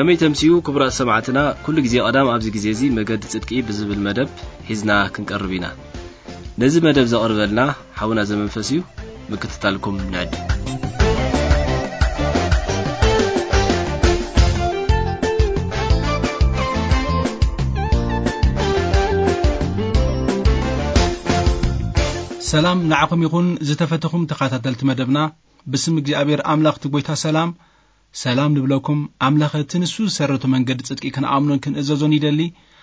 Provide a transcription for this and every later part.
كمي تمسيو كبرى سمعتنا كل جزي قدام أبز جزيزي مجد صدقي بزبل مدب حزنا كنقربينا نزي مدب زقربلنا حاونا زمن فسيو بكتتالكم نعد سلام نعكم يكون زتفتكم تقاتلت مدبنا باسم እግዚአብሔር አምላክ ትጎይታ ሰላም ንብለኩም አምላክ ትንሱ ሰረቱ መንገድ ጽድቂ ከነአምኖን ከነዘዞን ይደሊ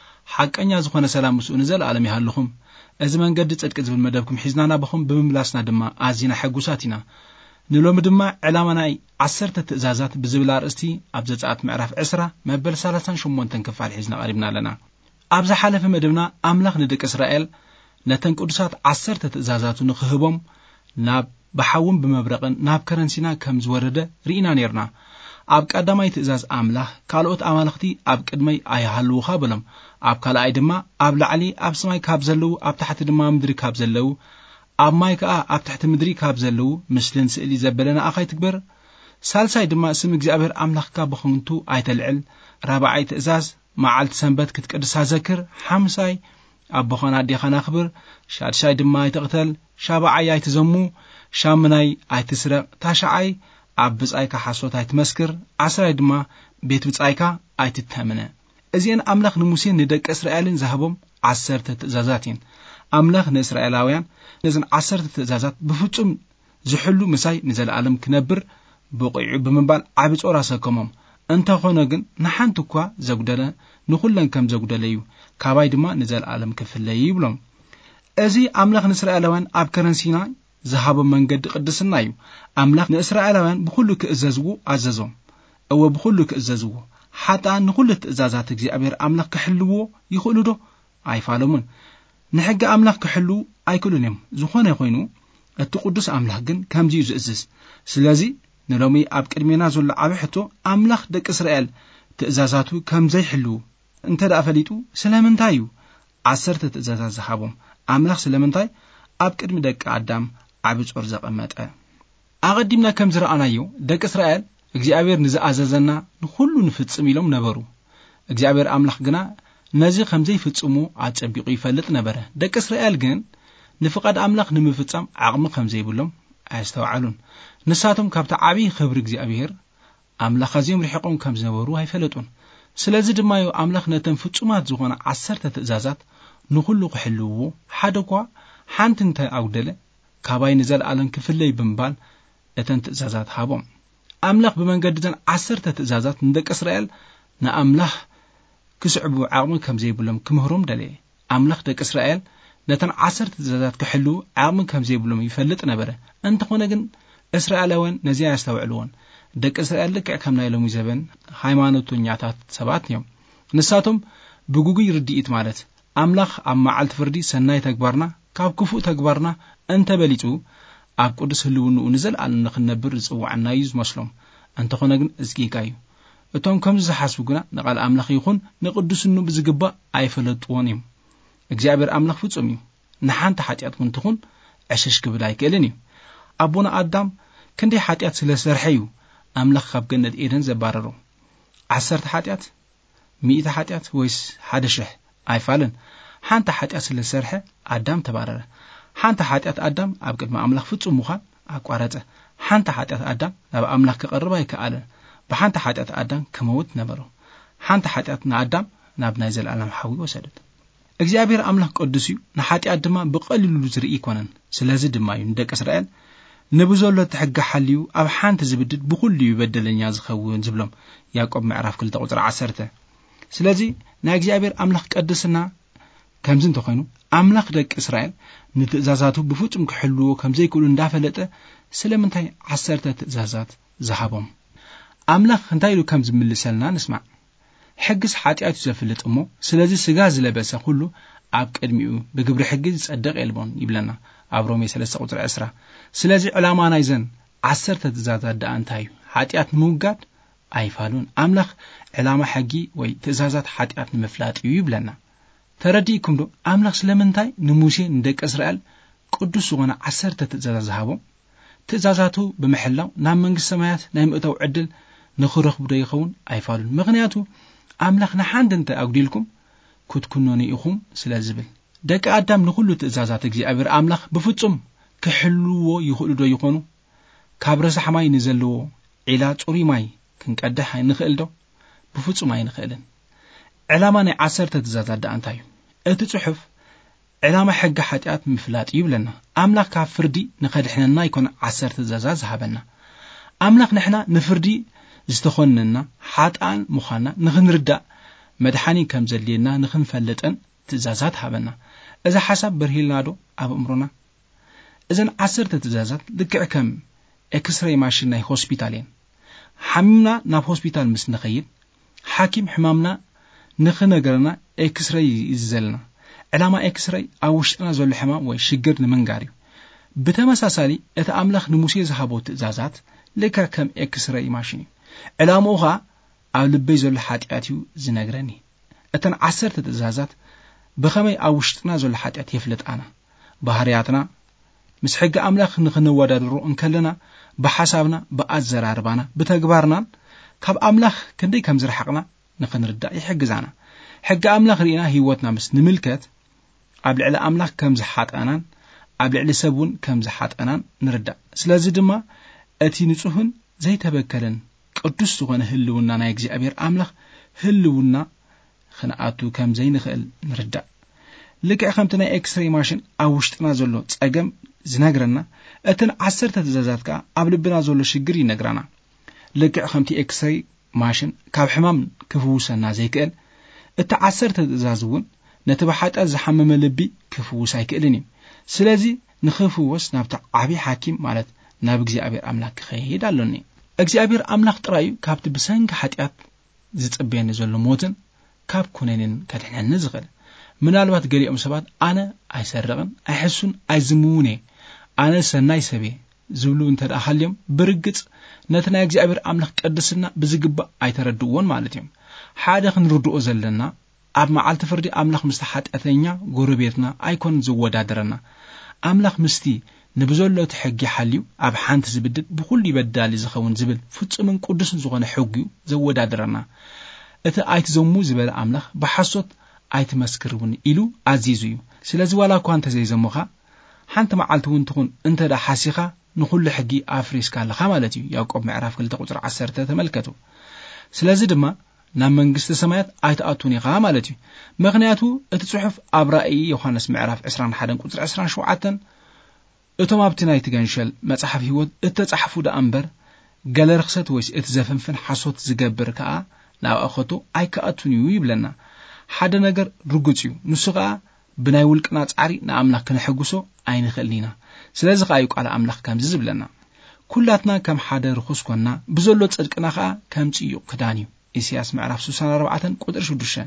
ሐቀኛ ዝኾነ ሰላም ሙሱ ንዘል ዓለም ይሃልኹም እዚ መንገድ ጽድቂ ዝብል መደብኩም ሒዝናና በኹም ብምምላስና ድማ አዚና ሕጉሳቲና ንሎም ድማ ዕላማናይ 10 ትእዛዛት ብዝብል አርእስቲ ኣብ ዘጻአት ምዕራፍ 10 መበል 38 ክፋል ሒዝና ቀሪብና ኣለና ኣብዛ ሓለፈ መደብና አምላክ ንደቂ እስራኤል ነተን ቅዱሳት 10 ትእዛዛቱ ንኽህቦም ናብ بحاوم بمبرقن ناب كرنسينا كم زورده رينا نيرنا اب قدماي تئزاز املاح كالوت امالختي اب قدمي ايهالو خابلم اب كالاي دما اب لعلي اب سماي كاب زلو اب تحت دما مدري كاب زلو اب ماي كا اب تحت مدري كاب زلو مسلن سئلي زبلنا اخاي تكبر سالساي دما اسم እግዚአብሔር املاح كا بخونتو ايتلعل رابعاي تئزاز معالت سنبت كتقدسا ذكر حمساي اب بخنا ديخنا خبر شادشاي دما يتقتل شابعاي يتزمو شامناي ايتسرق تاشعاي ابصايكا حسوت ايتمسكر 10 دما بيت بصايكا ايتتامنه ازين املاح نموسين ندق اسرائيلن زهبهم 10 تእዛዛትን املاح ناسرائيلاوያን نزن 10 تእዛዛት بفصم زحلو مساي نزل عالم كنبر بقيع بمنبال عبص راسكمم انت ሆነ ግን نحنتኳ زغدله نخلن كم زغدليو ካባይ ድማ نزل عالم كفلي ይብሎም እዚ املاح ناسرائيلاوያን ኣብ ከረንሲና زهاب منجد قدسنا يو أملاك نإسرائيلوان بكل كإزازو عززهم أو بكل كإزازو حتى نقول تإزازات እግዚአብሔር أملاك كحلوه يقولوا ده عيفالمون نحج أملاك كحلو أيكلونهم زخانة يخوينو التقدس أملاك جن كم جيز إزز سلازي نلومي أبكر منازل عبحته أملاك دك إسرائيل تإزازاته كم زي حلو أنت رأفليتو سلامن تايو 10 تإزازات زهابهم أملاك سلامن تاي أبكر مدك عدام عبد أرزق أمته أقدمنا كم زرعنايو دك إسرائيل እግዚአብሔር ንዝኣዘዘና ንኹሉ ንፍጽም ኢሎም ነበሩ እግዚአብሔር አምላክ ግና ነዚ ከምዘይ ፍጽሙ አጸቢቁ ይፈልጥ ነበረ ደቂ እስራኤል ግን ንፍቃድ አምላክ ንምፍጻም ዓቅሚ ከምዘይብሎም ኣስተውዓሉን ንሳቶም ካብታ ዓቢ ክብሪ እግዚአብሔር አምላክ ኣዝዮም ርሒቆም ከም ዝነበሩ ኣይፈለጡን ስለዚ ድማ ዮ አምላክ ነተን ፍጹማት ዝኾነ 10 ትእዛዛት ንኹሉ ክሕልዎ ሓደኳ ሓንቲ እንተ ኣውደለ ካባይ ንዘል ዓለም ክፍለይ ብምባል እተን ትእዛዛት ሃቦም አምላክ በመንገድን 10 ትእዛዛት ንደቂ እስራኤል ንአምላክ ክስዕቡ ዓቅሚ ከም ዘይብሎም ክምህሮም ደለየ አምላክ ደቂ እስራኤል ነተን 10 ትእዛዛት ክሕሉ ዓቅሚ ከም ዘይብሎም ይፈልጥ ነበረ እንተኾነ ግን እስራኤላውያን ነዚ ያስተውዕሉን ደቂ እስራኤል ልክዕ ከም ናይ ሎሚ ዘበን ሃይማኖተኛታት ሰባት እዮም ንሳቶም ብጉጉይ ርድኢት ማለት አምላክ ኣብ መዓልቲ ፍርዲ ሰናይ ተግባርና ካብ ክፉእ ተግባርና እንተ በሊጹ ኣብ ቅዱስ ህልውኑ ንዘልዓል ንኽነብር ዝጽዋዕና እዩ ዝመስሎም እንተኾነ ግን እዝጊጋዩ እቶም ከምዚ ዝሓስቡ ግና ንቓል ኣምላኽ ይኹን ንቅዱስኑ ብዝግባእ ኣይፈለጥዎን እዮም እግዚአብሔር ኣምላኽ ፍጹም እዩ ንሓንቲ ኃጢአት እውን ትኹን ዕሸሽ ክብል ኣይክእልን እዩ ኣቦና ኣዳም ክንደይ ኃጢአት ስለ ሰርሐ እዩ ኣምላኽ ካብ ገነት ኤደን ዘባረሮ 10 ኃጢአት 100 ኃጢአት ወይስ 1,000 ኣይፋልን ሓንቲ ኃጢአት ስለ ሰርሐ ኣዳም ተባረረ ሓንቲ ኃጢአት ኣዳም ኣብ ቅድመ ኣምላኽ ፍጹም ምዃን ኣቋረጸ ሓንቲ ኃጢአት ኣዳም ናብ ኣምላኽ ክቐርብ ኣይከኣለን ብሓንቲ ኃጢአት ኣዳም ከመውት ነበሮ ሓንቲ ኃጢአት ንኣዳም ናብ ናይ ዘለዓለም ሓዊ ወሰደት እግዚአብሔር ኣምላኽ ቅዱስ እዩ ንኃጢአት ድማ ብቐሊሉ ዝርኢ ይኮነን ስለዚ ድማ እዩ ንደቂ እስራኤል ንብዘሎ ትሕጋ ሓልዩ ኣብ ሓንቲ ዝብድድ ብኹሉ ይበደለኛ ዝኸውን ዝብሎም ያዕቆብ ምዕራፍ 2 ቁጥር 10 ስለዚ ናይ እግዚአብሔር ኣምላኽ ቅድስና ከምዝ እንተኾይኑ ኣምላኽ ደቂ እስራኤል ንትእዛዛቱ ብፍጹም ክሕልዎ ከምዘይክእሉ እንዳፈለጠ ስለምንታይ 10 ትእዛዛት ዝሃቦም ኣምላኽ እንታይ ኢሉ ከም ዝምልሰልና ንስማዕ ሕግስ ኃጢአት ዘፍልጥ እሞ ስለዚ ስጋ ዝለበሰ ሁሉ ኣብ ቅድሚኡ ብግብሪ ሕጊ ዝጸደቕ የልቦን ይብለና ኣብ ሮሜ 3 ቁጥር 10 ስለዚ ዕላማ ናይዘን 10 ትእዛዛት ዳኣ እንታይ እዩ ኃጢአት ንምውጋድ ኣይፋሉን ኣምላኽ ዕላማ ሕጊ ወይ ትእዛዛት ኃጢአት ንምፍላጥ እዩ ይብለና ተረዲእኩም ዶ ኣምላኽ ስለምንታይ ንሙሴ ንደቂ እስራኤል ቅዱስ ዝኾነ 10 ትእዛዛት ዝሃቦም ትእዛዛቱ ብምሕላው ናብ መንግስት ሰማያት ናይ ምእተው ዕድል ንኽረኽቡ ዶ ይኸውን ኣይፋሉን ምኽንያቱ ኣምላኽ ንሓንድ እንተ ኣጉዲልኩም ክትኩኖኒ ኢኹም ስለ ዝብል ደቂ ኣዳም ንኹሉ ትእዛዛት እግዚኣብሔር ኣምላኽ ብፍጹም ክሕልዎ ይኽእሉ ዶ ይኾኑ ካብ ረሳሕ ማይ ንዘለዎ ዒላ ጽሩይ ማይ ክንቀድሕ ንኽእል ዶ ብፍጹም ኣይንኽእልን ዕላማ ናይ 10 ትእዛዛት ዳ እንታይ እዩ እቲ ጽሑፍ ዕላማ ሕጊ ኃጢአት ምፍላጥ ይብለና ኣምላኽ ካብ ፍርዲ ንኸድሕነና ይኮነ 10 ትእዛዛት ዝሃበና ኣምላኽ ንሕና ንፍርዲ ዝተኾንና ሓጣን ምዃንና ንኽንርዳእ መድሓኒ ከም ዘድልየና ንኽንፈልጥን ትእዛዛት ሃበና እዛ ሓሳብ በርሂልና ዶ ኣብ እምሮና እዘን 10 ትእዛዛት ልክዕ ከም ኤክስሬይ ማሽን ናይ ሆስፒታል እየን ሓሚምና ናብ ሆስፒታል ምስ ንኸይድ ሓኪም ሕማምና ንኽነገረና ኤክስሬይ ይዘልና ዕላማ ኤክስሬይ ኣብ ውሽጥና ዘሎ ሕማም ወይ ሽግር ንምንጋር እዩ ብተመሳሳሊ እቲ ኣምላኽ ንሙሴ ዝሃቦ ትእዛዛት ልክዕ ከም ኤክስሬይ ማሽን እዩ ዕላምኡ ኸኣ ኣብ ልበይ ዘሎ ኃጢአት እዩ ዝነግረኒ እተን 10 ትእዛዛት ብኸመይ ኣብ ውሽጥና ዘሎ ኃጢአት የፍልጣና ባህርያትና ምስ ሕጊ ኣምላኽ ንኽንወዳድሩ እንከለና ብሓሳብና ብኣዘራርባና ብተግባርናን ካብ ኣምላኽ ክንደይ ከም ዝረሓቕና ንኽንርዳእ ይሕግዛና ሕጊ ኣምላኽ ርኢና ህይወትና ምስ ንምልከት ኣብ ልዕሊ ኣምላኽ ከም ዝሓጠናን ኣብ ልዕሊ ሰብ እውን ከም ዝሓጠናን ንርዳእ ስለዚ ድማ እቲ ንጹህን ዘይተበከለን ቅዱስ ዝኾነ ህልውና ናይ እግዚኣብሔር ኣምላኽ ህልውና ክንኣቱ ከም ዘይንኽእል ንርዳእ ልክዕ ከምቲ ናይ ኤክስሬይ ማሽን ኣብ ውሽጥና ዘሎ ጸገም ዝነግረና እተን 10 ትእዛዛት ከዓ ኣብ ልብና ዘሎ ሽግር ይነግረና ልክዕ ከምቲ ኤክስሬይ ማሽን ካብ ሕማም ክፍውሰና ዘይክእል እቲ 10 ትእዛዝ እውን ነቲ ብሓጢአት ዝሓመመ ልቢ ክፍውስ ኣይክእልን እዩ ስለዚ ንኽፍወስ ናብቲ ዓብዪ ሓኪም ማለት ናብ እግዚኣብሔር ኣምላኽ ክኸይድ ኣለኒ እግዚኣብሔር ኣምላኽ ጥራይ ካብቲ ብሰንኪ ኃጢአት ዝጽበየኒ ዘሎ ሞትን ካብ ኩነንን ከድሕነኒ ዝኽእል ምናልባት ገሊኦም ሰባት ኣነ ኣይሰርቕን ኣይሕሱን ኣይዝሙውን ኣነ ሰናይ ሰበ ዝብሉ እንተደኣ ሃልዮም ብርግጽ ነቲ ናይ እግዚኣብሔር ኣምላኽ ቅድስና ብዝግባእ ኣይተረድእዎን ማለት እዮም ሓደ ክንርድኦ ዘለና ኣብ መዓልቲ ፍርዲ ኣምላኽ ምስቲ ኃጢአተኛ ጎረቤትና ኣይኮንን ዝወዳደረና ኣምላኽ ምስቲ ንብዘሎት ሕጊ ሓልዩ ኣብ ሓንቲ ዝብድል ብኩሉ ይበዳል ዝኸውን ዝብል ፍጹምን ቅዱስን ዝኾነ ሕጊ ዘወዳደረና እቲ ኣይትዘሙ ዝበለ ኣምላኽ ብሓሶት ኣይትመስክርውን ኢሉ ኣዚዙ እዩ ስለዚ ዋላ እኳ እንተዘይዘሙኻ ሓንቲ መዓልቲ እውን ትኹን እንተዳ ሓሲኻ ንኹሉ ሕጊ ኣፍሪስካ ኣለኻ ማለት እዩ ያዕቆብ ምዕራፍ 2 ቁጥሪ 10 ተመልከቱ ስለዚ ድማ ናብ መንግስቲ ሰማያት ኣይተኣቱን ኢኻ ማለት እዩ ምክንያቱ እቲ ጽሑፍ ኣብ ራእይ ዮሐንስ ምዕራፍ 21 ቁጥሪ 27 እቶም ኣብቲ ናይቲ ገንሸል መጽሓፍ ህይወት እተጻሕፉ ዳ እምበር ገለ ርክሰት ወይስ እቲ ዘፍንፍን ሓሶት ዝገብር ከዓ ናብ ኣኸቱ ኣይከኣቱን እዩ ይብለና ሓደ ነገር ርጉጽ እዩ ንሱ ከዓ ብናይ ውልቅና ጻዕሪ ንኣምላኽ ክንሕግሶ ኣይንኽእልኒና ስለዚ ከዓ ቃል ኣምላኽ ከምዚ ዝብለና ኩላትና ከም ሓደ ርኩስ ኮና ብዘሎ ጽድቅና ከዓ ከም ጽዩቕ ክዳን እዩ ኢሳይያስ ምዕራፍ 64 ቁጥሪ 6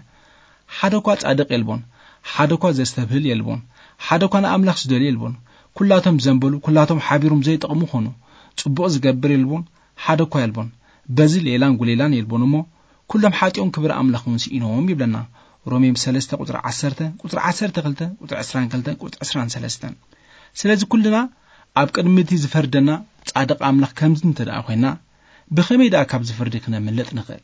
ሓደ ኳ ጻድቕ የልቦን ሓደ ኳ ዘስተብህል የልቦን ሓደ ኳ ንኣምላኽ ዝደልየ የልቦን ኩላቶም ዘንበሉ ኩላቶም ሓቢሮም ዘይጠቕሙ ኾኑ ጽቡቕ ዝገብር የልቦን ሓደ ኳ የልቦን በዚ ሌላን ጉሌላን የልቦን እሞ ኩሎም ሓጢኦም ክብሪ ኣምላኽ ወንሲኢኖም ይብለና ሮሜ 3 ቁጥሪ 10 ቁጥሪ 12 ቁጥሪ 22 ቁጥሪ 23 ስለዚ ኩልና ኣብ ቅድሚቲ ዝፈርደና ጻድቕ ኣምላኽ ከምዚ እንተደኣ ኮይና ብኸመይ ደኣ ካብ ዝፍርዲ ክነምልጥ ንኽእል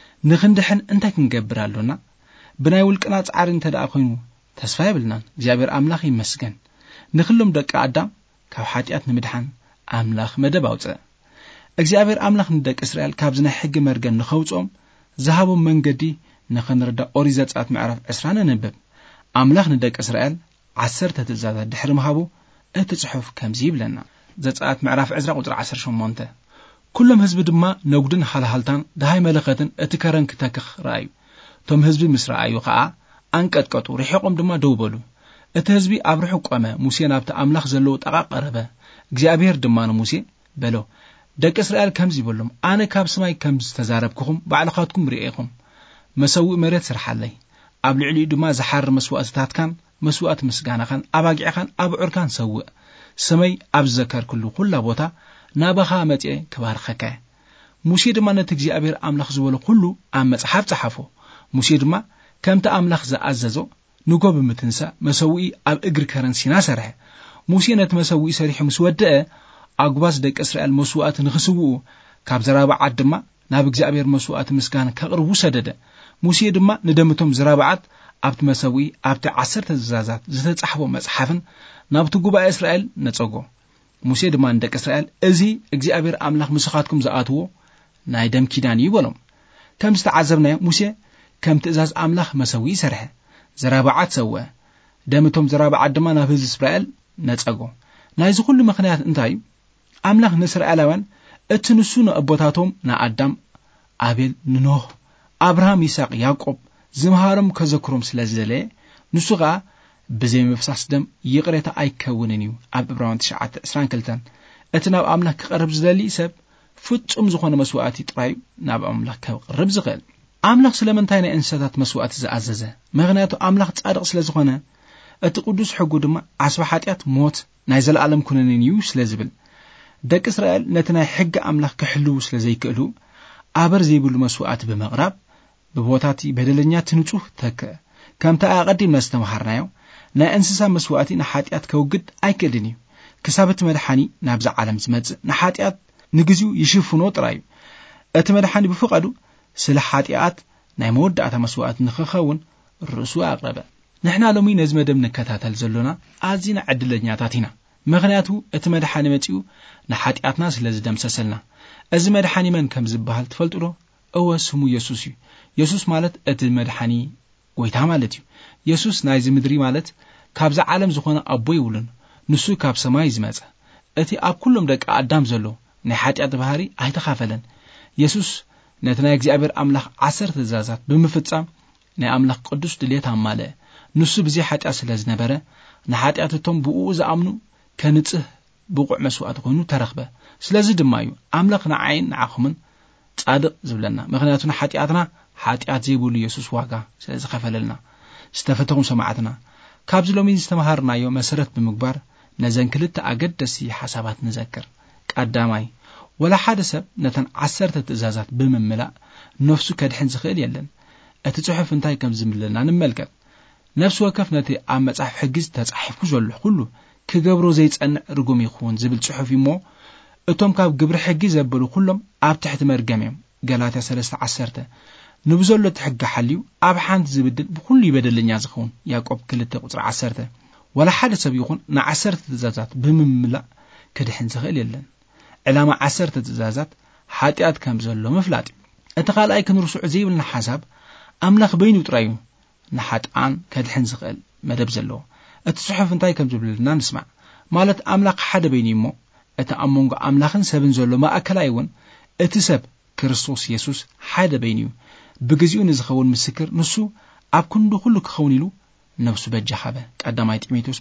ንኽንድሕን እንታይ ክንገብር ኣሎና ብናይ ውልቅና ጻዕሪ እንተደኣ ኮይኑ ተስፋ የብልናን እግዚኣብሔር ኣምላኽ ይመስገን ንኹሎም ደቂ ኣዳም ካብ ኃጢአት ንምድሓን ኣምላኽ መደብ ኣውፅአ እግዚአብሔር ኣምላኽ ንደቂ እስራኤል ካብ ዝናይ ሕጊ መርገም ንኸውጾም ዝሃቦም መንገዲ ንኽንርዳ ኦሪት ዘጸአት ምዕራፍ 20 ነንብብ ኣምላኽ ንደቂ እስራኤል 10 ትእዛዛት ድሕሪ ምሃቡ እቲ ጽሑፍ ከምዚ ይብለና ዘጸአት ምዕራፍ 20 ቁጥሪ 18 ኩሎም ህዝቢ ድማ ነጉድን ሃልሃልታን ደሃይ መለኸትን እቲ ከረን ክተክኽ ረኣዩ ቶም ህዝቢ ምስ ረኣዩ ከዓ አንቀጥቀጡ ርሒቆም ድማ ደው በሉ እቲ ህዝቢ ኣብ ርሑቕ ቆመ ሙሴ ናብቲ ኣምላኽ ዘለዎ ጠቓ ቀረበ እግዚአብሔር ድማ ንሙሴ በሎ ደቂ እስራኤል ከምዚ ይብሎም ኣነ ካብ ሰማይ ከም ዝተዛረብክኹም ባዕልኻትኩም ርኢኹም መሰዊእ መሬት ስርሓለይ ኣብ ልዕሊኡ ድማ ዝሓር መስዋእትታትካን መስዋእት ምስጋናኻን ኣባጊዕኻን ኣብዑርካን ሰውእ ሰማይ ኣብ ዝዘከርክሉ ኩላ ቦታ ናባኻ መጽአ ክባርኸከ ሙሴ ድማ ነቲ እግዚአብሔር ኣምላኽ ዝበሎ ኩሉ ኣብ መጽሓፍ ጸሓፎ ሙሴ ድማ ከምቲ ኣምላኽ ዝኣዘዞ ንጎብ ምትንሳእ መሰዊኢ ኣብ እግሪ ከረን ሲና ሰርሐ ሙሴ ነቲ መሰዊኢ ሰሪሑ ምስ ወድአ ኣጓዝ ደቂ እስራኤል መስዋእት ንኽስውኡ ካብ ዘራብዓት ድማ ናብ እግዚአብሔር መስዋዕት ምስጋና ከቅርቡ ሰደደ ሙሴ ድማ ንደምቶም ዝራብዓት ኣብቲ መሰዊ ኣብቲ 10 ትእዛዛት ዝተጻሕፈ መጽሓፍን ናብቲ ጉባኤ እስራኤል ነጸጎ ሙሴ ድማ ንደቂ እስራኤል እዚ እግዚአብሔር አምላኽ ምስኻትኩም ዝኣትዎ ናይ ደም ኪዳን ይበሎም ከም ዝተዓዘብናዮ ሙሴ ከም ትእዛዝ አምላኽ መሰዊ ይሰርሐ ዝራብዓት ሰወ ደምቶም ዝራብዓት ድማ ናብ ህዝቢ እስራኤል ነጸጎ ናይዚ ኩሉ ምኽንያት እንታይ አምላኽ ንእስራኤላውያን እቲ ንሱ ንኣቦታቶም ንኣዳም አቤል ንኖህ አብርሃም ይስሐቅ ያዕቆብ ዝምሃሮም ከዘክሮም ስለዝደለየ ንሱ ኸኣ ብዘይ መፍሳስ ደም ይቅሬታ ኣይከውንን እዩ ኣብ ዕብራውያን 9:22 እቲ ናብ አምላኽ ክቐርብ ዝደሊ ሰብ ፍጹም ዝኾነ መስዋዕት ጥራይ ናብ አምላኽ ክቐርብ ዝኽእል አምላኽ ስለምንታይ ናይ እንስሳታት መስዋዕት ዝኣዘዘ ምክንያቱ አምላኽ ጻድቕ ስለዝኾነ እቲ ቅዱስ ሕጉ ድማ ዓስባ ኃጢአት ሞት ናይ ዘለዓለም ኩነኔ እዩ ስለዝብል ደቂ እስራኤል ነቲ ናይ ሕጊ አምላኽ ክሕልው ስለዘይክእሉ ኣበር ዘይብሉ መስዋዕት ብምቕራብ ብቦታቲ በደለኛ ትንጹህ ተከ ከምታ ኣቀዲም መስተማሃርናዮ ናይ እንስሳ መስዋዕት ንኃጢአት ከውግድ ኣይክእልን እዩ ክሳበት መድሓኒ ናብዛ ዓለም ዝመጽእ ንኃጢአት ንግዚኡ ይሽፍኖ ጥራይ እቲ መድሓኒ ብፍቃዱ ስለ ኃጢአት ናይ መወዳእታ መስዋዕት ንኽኸውን ርእሱ ኣቅረበ ንሕና ሎሚ ነዚ መደብ ንከታተል ዘሎና ኣዝና ዕድለኛታት ኢና ምክንያቱ እቲ መድሓኒ መጺኡ ንኃጢአትና ስለ ዝደምሰሰልና እዚ መድሓኒ መን ከም ዝበሃል ትፈልጡዶ እወ ስሙ ኢየሱስ እዩ ኢየሱስ ማለት እቲ መድሓኒ ጎይታ ማለት እዩ ኢየሱስ ናይዚ ምድሪ ማለት ካብዛ ዓለም ዝኾነ ኣቦ ይውልን ንሱ ካብ ሰማይ ዝመጸ እቲ ኣብ ኩሎም ደቂ ኣዳም ዘሎ ናይ ኃጢአት ባህሪ ኣይተኻፈለን ኢየሱስ ነቲ ናይ እግዚአብሔር አምላኽ 10 ትእዛዛት ብምፍጻም ናይ አምላኽ ቅዱስ ድሌት ኣማልአ ንሱ ብዘይ ኃጢአት ስለ ዝነበረ ንኃጢአቶም ብኡ ዝኣምኑ ከንጽህ ብቁዕ መስዋዕት ኮይኑ ተረኽበ ስለዚ ድማ እዩ አምላኽ ንዓይን ንዓኹምን ጻድቕ ዝብለና ምክንያቱ ንኃጢአትና ኃጢአት ዘይብሉ ኢየሱስ ዋጋ ስለ ዝኸፈለልና ዝተፈተኹም ሰማዕትና ካብዚ ሎሚ ዝተማሃርናዮ መሰረት ብምግባር ነዘን ክልተ ኣገደሲ ሓሳባት ንዘክር ቀዳማይ ወላ ሓደ ሰብ ነተን 10 ትእዛዛት ብምምላእ ነፍሱ ከድሕን ዝኽእል የለን እቲ ጽሑፍ እንታይ ከም ዝምለና ንመልከት ነፍሱ ወከፍ ነቲ ኣብ መጽሐፍ ሕጊ ተጻሒፉ ዘሎ ሁሉ ክገብሮ ዘይጸንዕ ርጉም ይኹን ዝብል ጽሑፍ እሞ እቶም ካብ ግብሪ ሕጊ ዘበሉ ኩሎም ኣብ ትሕቲ መርገም እዮም ገላትያ 3:10 ንብዘሎ ትሕጊ ሓልዩ ኣብ ሓንቲ ዝብድል ብኩሉ ይበደለኛ ዝኸውን ያዕቆብ 2:10 ወላ ሓደ ሰብ ይኹን ን10 ትእዛዛት ብምምላእ ክድሕን ዝኽእል የለን ዕላማ 10 ትእዛዛት ኃጢአት ከም ዘሎ ምፍላጥ እቲ ካልኣይ ክንርሱዕ ዘይብልና ሓሳብ አምላኽ በይኑ ጥራዩ ንሓጣን ከድሕን ዝኽእል መደብ ዘለዎ እቲ ጽሑፍ እንታይ ከም ዝብለና ንስማዕ ማለት አምላኽ ሓደ በይኑ እሞ እቲ ኣብ መንጎ አምላኽን ሰብን ዘሎ ማእከላይ እውን እቲ ሰብ ክርስቶስ ኢየሱስ ሓደ በይኑ እዩ ብግዚኡ ንዝኸውን ምስክር ንሱ ኣብ ክንዱ ሁሉ ክኸውን ኢሉ ነፍሱ በጃኸበ ቀዳማይ ጢሞቴዎስ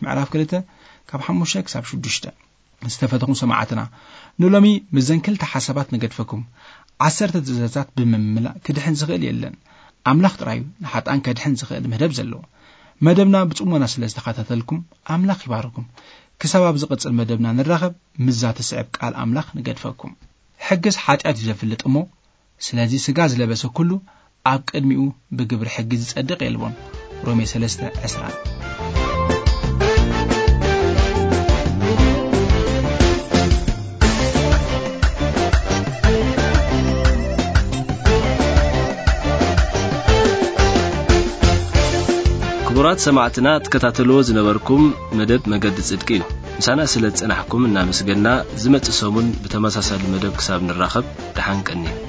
2:5-6 ዝተፈተኹም ሰማዕትና ንሎሚ ምዘን ክልተ ሓሳባት ንገድፈኩም 10 ትእዛዛት ብምምላእ ክድሕን ዝኽእል የለን አምላኽ ጥራዩ ንሓጣን ከድሕን ዝኽእል መደብ ዘለዎ መደብና ብጽሞና ስለ ዝተኸታተልኩም አምላኽ ይባርኩም ክሳብ ኣብ ዝቕጽል መደብና ንራኸብ ምዛተ ስዕብ ቃል አምላኽ ንገድፈኩም ሕግስ ኃጢአት ይዘፍልጥ እሞ ስለዚ ስጋ ዝለበሰ ኩሉ ኣብ ቅድሚኡ ብግብሪ ሕጊ ዝጸድቕ የልቦን ሮሜ 3:20 ክቡራት ሰማዕትና ተከታተልዎ ዝነበርኩም መደብ መገዲ ጽድቂ እዩ ምሳና ስለ ጽናሕኩም እናመስገንና ዝመጽእ ሰሙን ብተመሳሳሊ መደብ ክሳብ ንራኸብ ደሓን ቀኒ